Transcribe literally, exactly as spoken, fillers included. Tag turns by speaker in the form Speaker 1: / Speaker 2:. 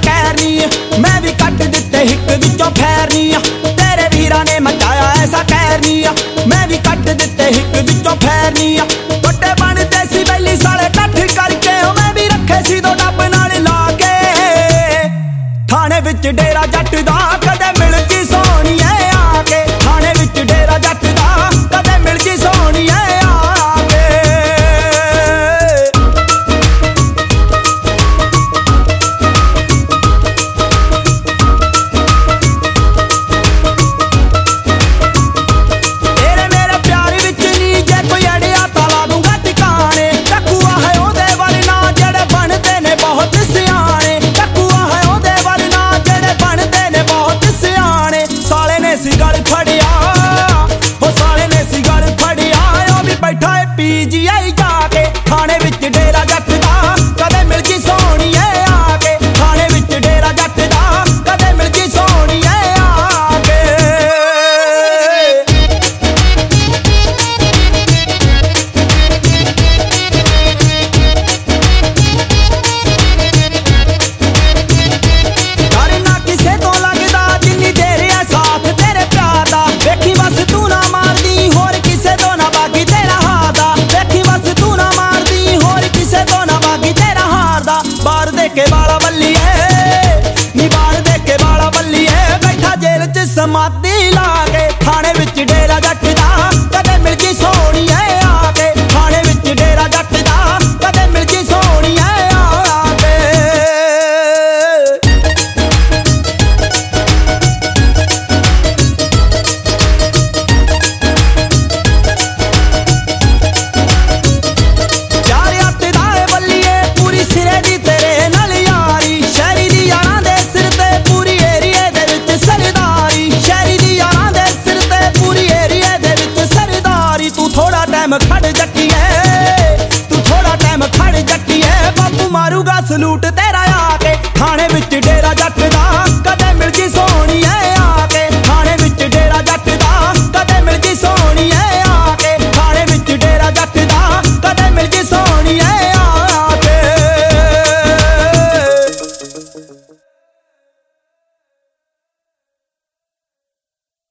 Speaker 1: कहर नी मैं भी कट दिते हिक विचों फैर नी तेरे वीरा ने मचाया ऐसा कहर नी मैं भी कट दिते हिक विचों फैर नी बड़े बनते सी बैली साले कठ करके मैं भी रखे सी दो डब नाल ला के थाने विच डेरा जट दा कदे मिल जी सोहणीए आके थाने विच डेरा जट दा कदे मिल जी सोहणीए पीजीआई जाके थाने विच डेरा जट दा कदे मिल जी सोहणीए आके थाने विच डेरा जट दा कदे मिल जी सोहणीए आके करना किसे तो लगदा जिन्नी देर है साथ तेरे प्यार दा देखी बस तू ना मारदी होर किसे तो ना बाकी तेरा बार दे के बाला बल्लीए नी बार दे के बाला बल्लीए बैठा जेल च समाधी ला के थाने